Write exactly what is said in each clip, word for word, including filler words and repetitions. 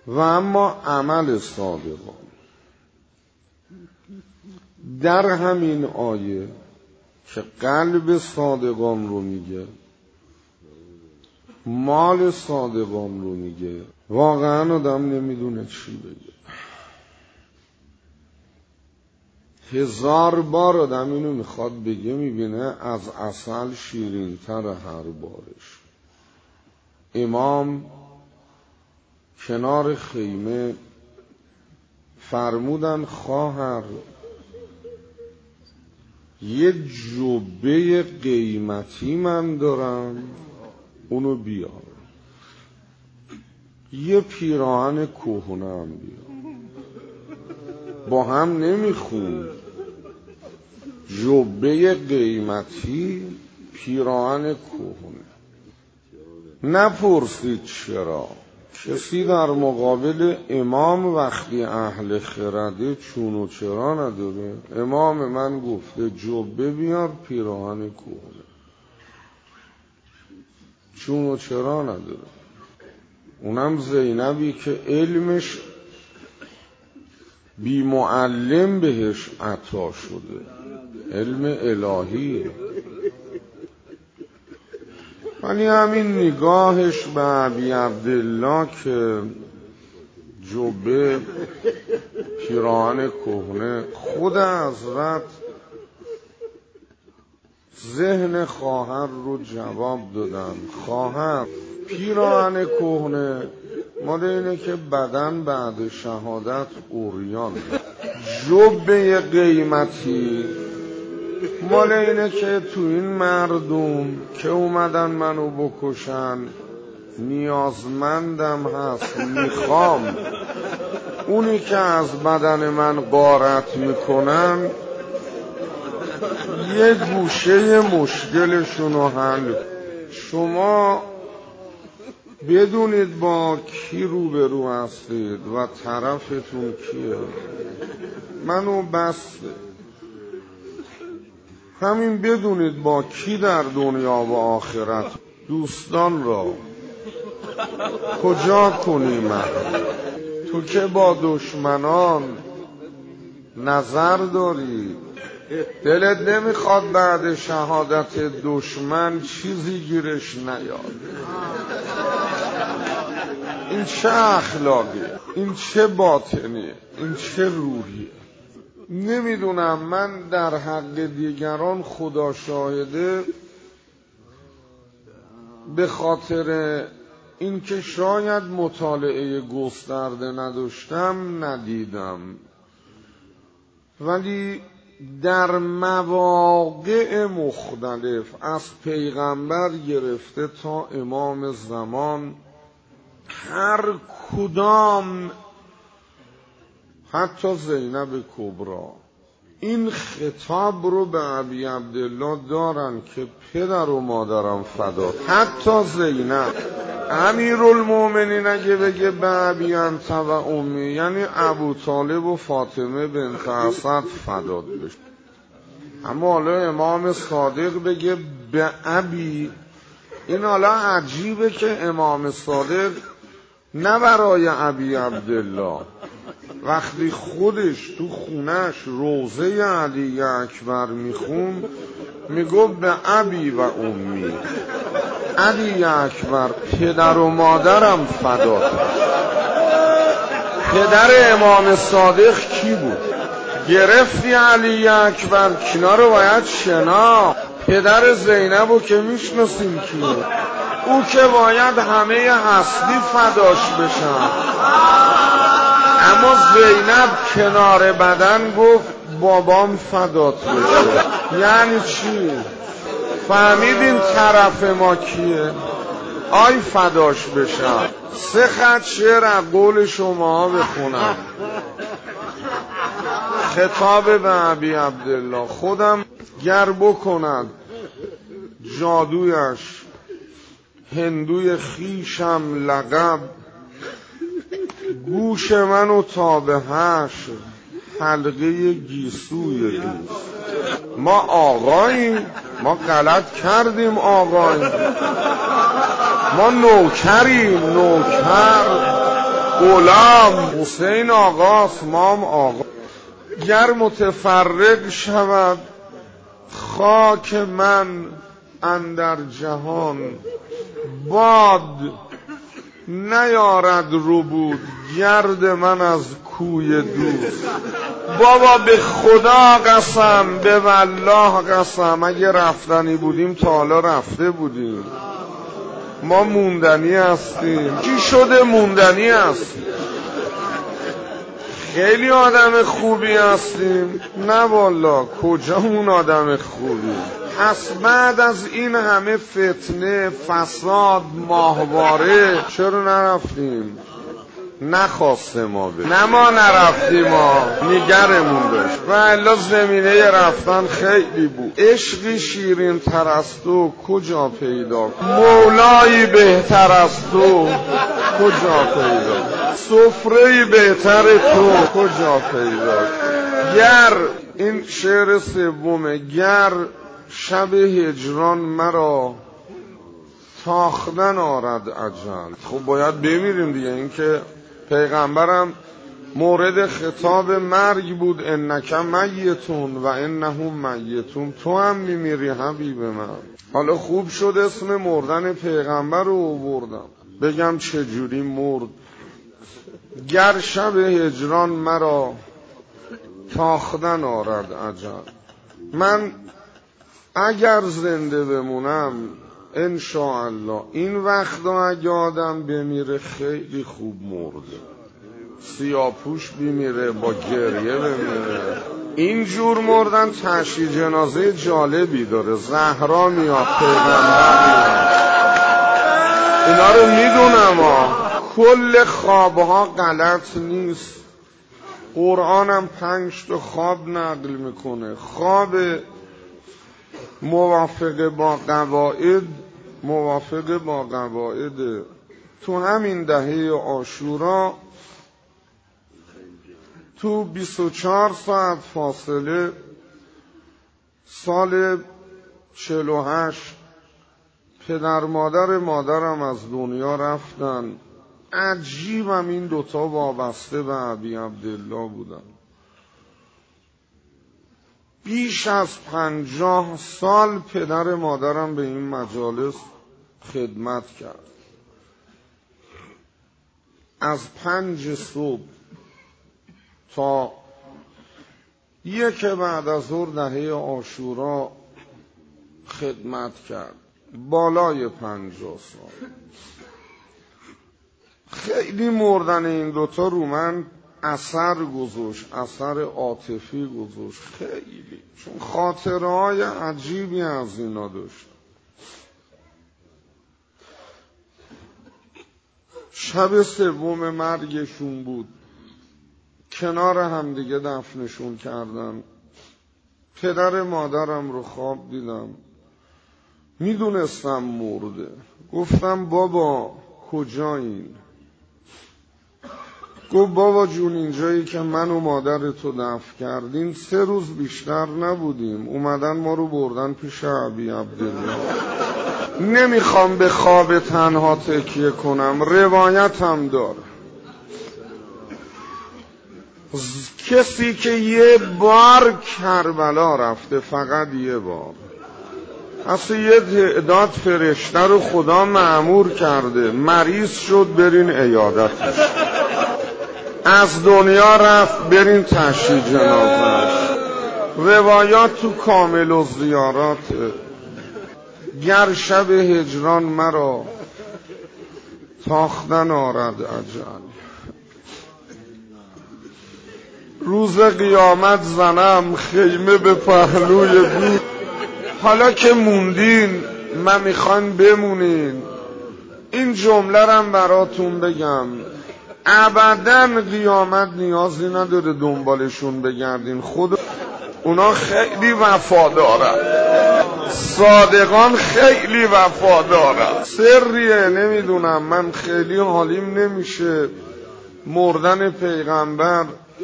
و اما عمل صادقان. در همین آیه که قلب صادقان رو میگه، مال صادقان رو میگه، واقعا آدم نمیدونه چی بگه. هزار بار آدم اینو میخواد بگه، میبینه از عسل شیرین تر هر بارش. امام کنار خیمه فرمودن خواهر یه جبه قیمتی من دارم، اونو بیار. یه پیراهن کهنه هم بیار. با هم نمیخون. جبه قیمتی، پیراهن کهنه. نپرسید چرا. کسی در مقابل امام وقتی اهل خرده چون و چرا نداره. امام من گفته جبه بیار، پیراهن کهنه. چون و چرا نداره. اونم زینبی که علمش بی معلم بهش عطا شده، علم الهی. ولی همین نگاهش به ابی عبدالله که جبه پیراهن کهنه، خود حضرت ذهن خواهر رو جواب دادن. خواهر پیراهن کهنه مال اینه که بدن بعد شهادت عریان. جبه قیمتی مال اینه که تو این مردم که اومدن منو بکشن نیازمندم هست، میخوام اونی که از بدن من غارت میکنن یه گوشه مشکلشون رو حل. شما بدونید با کی روبرو هستید و طرفتون کیه. منو بسته. همین بدونید با کی در دنیا و آخرت دوستان را کجا کنیم. تو که با دشمنان نظر داری، دلت نمیخواد بعد شهادت دشمن چیزی گیرش نیاد. این چه اخلاقیه؟ این چه باطنیه؟ این چه روحیه؟ نمیدونم. من در حق دیگران خدا شاهده به خاطر اینکه شاید مطالعه گسترده نداشتم ندیدم، ولی در مواقع مختلف از پیغمبر گرفته تا امام زمان هر کدام، حتی زینب کبرا، این خطاب رو به ابی عبدالله دارن که پدر و مادرم فدا. حتی زینب امیرالمومنین اگه بگه به ابی انت و امی، یعنی ابو طالب و فاطمه بنت اسد فداد بشه. اما حالا امام صادق بگه به ابی، این حالا عجیبه که امام صادق نه برای ابی عبدالله وقتی خودش تو خونش روضه علی اکبر میخون میگفت به ابی و امی، علی اکبر پدر و مادرم فدات. پدر امام صادق کی بود؟ گرفتی علی اکبر، کنا رو باید شنا. پدر زینبو که میشناسیم کیه؟ او که باید همه هستی فداش بشن. اما زینب کنار بدن گفت بابام فدات بشه. یعنی چی؟ فهمیدین طرف ما کیه؟ آی فداش بشن. سه خط شعر از قول شما بخونم. خطاب به ابی عبدالله. خودم گر بکند جادویش هندوی خیشم لقب، گوش منو تا به حشر حلقه گیسوی دوست. ما آقاییم، ما غلط کردیم آقاییم، ما نوکریم، نوکر غلام حسین آقاست، مام آقا. گر متفرق شود خاک من اندر جهان، باد نیارد رو بود گرد من از کوی دوست. بابا به خدا قسم، به والله قسم، اگه رفتنی بودیم تا حالا رفته بودیم. ما موندنی هستیم. چی شده موندنی هستیم؟ خیلی آدم خوبی هستیم؟ نه والا، کجامون آدم خوبی؟ پس بعد از این همه فتنه، فساد، ماهواره چرا نرفتیم؟ نخواسته ما بریم، نه ما نرفتیم، ما نگرمون داشت. و الا زمینه رفتن خیلی بود. عشقی شیرین تر از تو کجا پیدا، مولایی بهتر از تو کجا پیدا، سفره‌ای بهتر تو کجا پیدا. گر این شعر سومه، گر شب هجران مرا تاختن آرد اجل. خب باید بمیریم دیگه، این که پیغمبرم مورد خطاب مرگ بود، انک میتون و انهم میتون، تو هم میمیری حبیب من. حالا خوب شد اسم مردن پیغمبر رو آوردم بگم چجوری مرد. گر شب هجران مرا تاختن آرد اجل، من اگر زنده بمونم انشاءالله این وقتا اگه آدم بمیره خیلی خوب مرده. سیاپوش بمیره، با گریه بمیره. اینجور مردن تشییع جنازه جالبی داره. زهرا میاد، پیغمبر میاد، اینا رو میدونم ها. کل خوابها غلط نیست. قرآنم پنج تا خواب نقل میکنه. خواب موافق با قواعد، موافق با قواعد. تو همین دهه عاشورا تو بیست و چهار ساعت فاصله سال چهل و هشت پدر مادر مادرم از دنیا رفتن. عجیبم این دوتا وابسته به ابی عبدالله بودن. بیش از پنجاه سال پدر مادرم به این مجالس خدمت کرد. از پنج صبح تا یک بعد از ظهر دهه عاشورا خدمت کرد. بالای پنجاه سال. خیلی مردن این دوتا رو من اثر گذاشت، اثر عاطفی گذاشت خیلی، چون خاطره های عجیبی از اینا داشت. شب سوم مرگشون بود، کنار هم دیگه دفنشون کردن. پدر مادرم رو خواب دیدم، میدونستم مرده. گفتم بابا کجایین؟ گفت بابا جون اینجایی که من و مادر تو دفن کردین سه روز بیشتر نبودیم، اومدن ما رو بردن پیش ابی عبدالله. نمیخوام به خواب تنها تکیه کنم، روایت هم داره. کسی که یه بار کربلا رفته، فقط یه بار، اصلا یه تعداد فرشته رو خدا مأمور کرده مریض شد برین عیادتش، از دنیا رفت برین تشییع جنازه‌اش. روایات تو کامل و زیارات. گر شب هجران مرا تاختن آرد اجل، روز قیامت زنم خیمه به پهلوی بود. حالا که موندین من میخوان بمونین، این جمله رم براتون بگم، ابداً قیامت نیازی نداره دنبالشون بگردین، خود اونا خیلی وفادارن، صادقان خیلی وفادارن. سریه نمیدونم، من خیلی حالیم نمیشه. مردن پیغمبر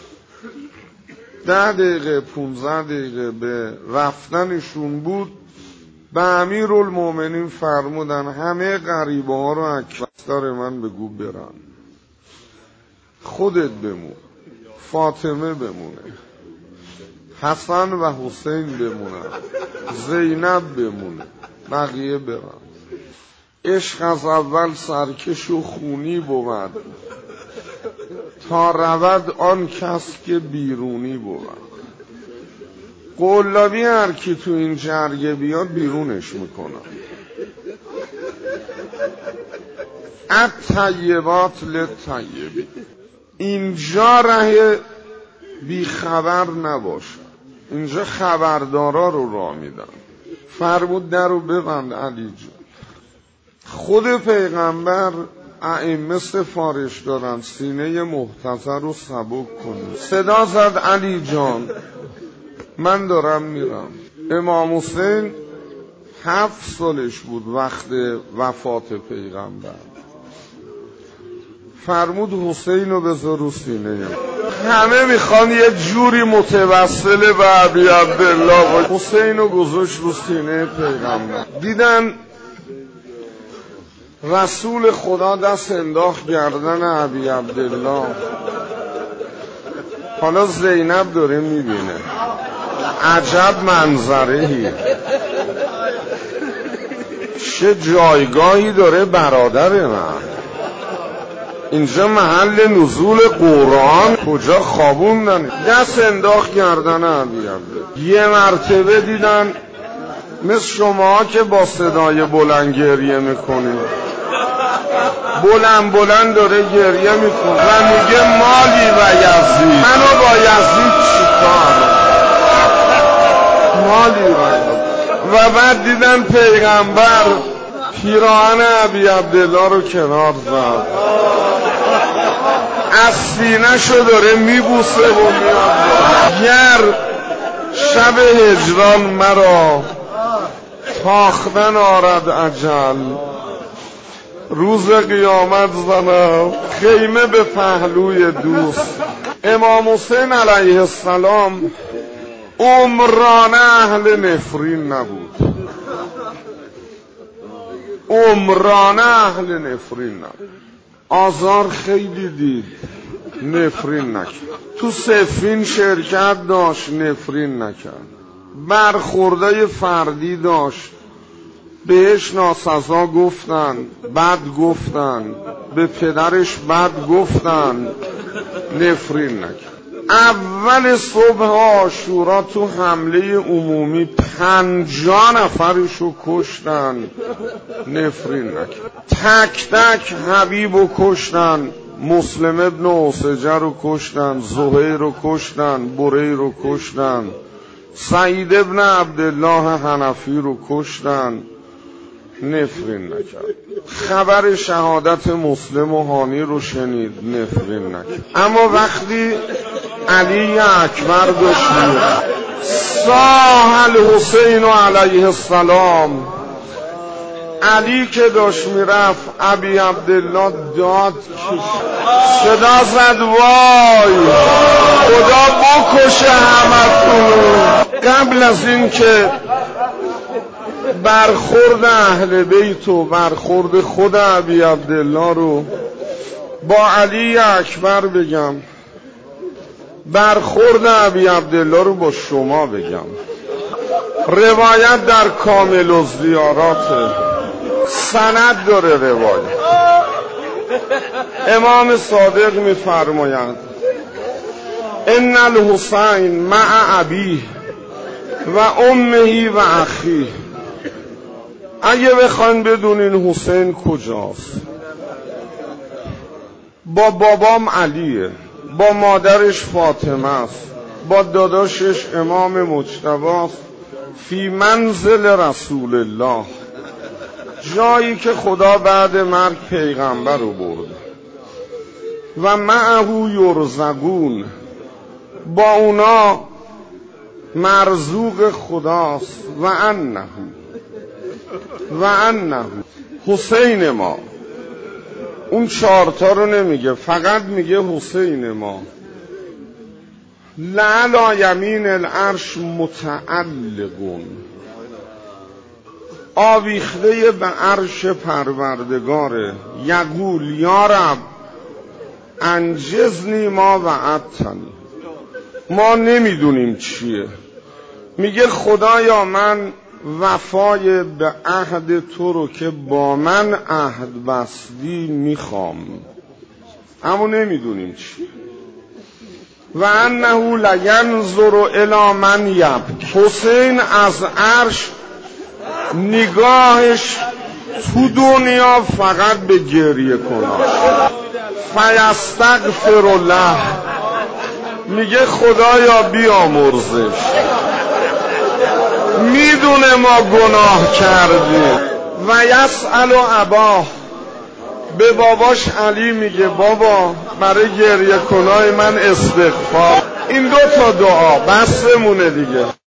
ده دقیقه پونزده دقیقه به رفتنشون بود. به امیرالمومنین فرمودن همه غریبه ها رو اکبر من بگو برن. خودت بمون، فاطمه بمونه، حسن و حسین بمونن، زینب بمونه، بقیه برن. عشق از اول سرکش و خونی بود، تا رود آن کس که بیرونی بود. قلابی هر کی تو این جرگه بیاد بیرونش میکنم. الطیبات للطیبین. اینجا ره بیخبر نباش، اینجا خبردارا رو راه میدن. فرمود در رو ببند علی جون. خود پیغمبر ائمه سفارش دارن سینه محتضر رو سبک کنی. صدا زد علی جان من دارم میرم. امام حسین هفت سالش بود وقت وفات پیغمبر. فرمود حسین رو بذار رو سینه. همه میخوان یه جوری متوسل به ابی عبدالله. حسین رو گذاشت رو سینه پیغمبر. دیدن رسول خدا دست انداخت گردن ابی عبدالله. حالا زینب داره میبینه عجب منظرهی، چه جایگاهی داره برادر من. اینجا محل نزول قرآن، کجا خوابوندن. دست انداخت گردن ابی عبدالله. یه مرتبه دیدن مثل شما که با صدای بلند گریه میکنید، بلند بلند داره گریه میکنه و میگه مالی و یزید، منو با یزید چیکار، مالی و یزید. و بعد دیدن پیغمبر پیراهن ابی عبدالله رو کنار زد، از سینه شو داره میبوسه و میاد. گر شب هجران مرا تاختن آرد اجل، روز قیامت زنم خیمه به پهلوی دوست. امام حسین علیه السلام عمران اهل نفرین نبود، عمران اهل نفرین نبود. آزار خیلی دید نفرین نکرد. تو صفین شرکت داشت نفرین نکرد. برخوردای فردی داشت، بهش ناسزا گفتن، بد گفتن، به پدرش بد گفتن، نفرین نکرد. اول صبح عاشورا تو حمله عمومی پنجاه نفرشو کشتن، نفرین نکرد. تک تک حبیبو کشتن، مسلم ابن اوسجه رو کشتن، زهیر رو کشتن، بریر رو کشتن، سعید ابن عبدالله حنفی رو کشتن، نفرین نکرد. خبر شهادت مسلم و هانی رو شنید، نفرین نکرد. اما وقتی علی اکبر داشت میرفت، صاح الحسین علیه السلام، علی که داشت میرفت ابی عبدالله داد کشید، صدا زد وای خدا بکشه همتون. قبل از این که برخورد اهل بیت و برخورد خود ابی عبدالله رو با علی اکبر بگم، برخورد ابی عبدالله رو با شما بگم. روایت در کامل الزیارات سند داره روایت. امام صادق میفرمایند ان الحسین مع ابیه و امه و اخیه. اگه بخواین بدونین حسین کجاست، با بابام علیه، با مادرش فاطمه است، با داداشش امام مجتبی است، فی منزل رسول الله، جایی که خدا بعد مرگ پیغمبر رو برد. و معه یرزقون، با اونا مرزوق خداست. و انه و انه حسین ما، اون چارتا رو نمیگه، فقط میگه حسین ما. لعلا یمین العرش متعلقون، آویخته به عرش پروردگاره. یقول یا رب انجزنی ما وعدتنی. ما نمیدونیم چیه. میگه خدایا من وفای به عهد تو رو که با من عهد بستی میخوام، اما نمیدونیم چیه. و انه لینظر الی من یبکی. حسین از عرش نگاهش تو دنیا فقط به گریه کنه. فیستغفر له، میگه خدایا بیامرزش، میدونه ما گناه کردیم. و یسأل اباه، به باباش علی میگه بابا برای گریه کنای من استغفار. این دو تا دعا بسمونه دیگه.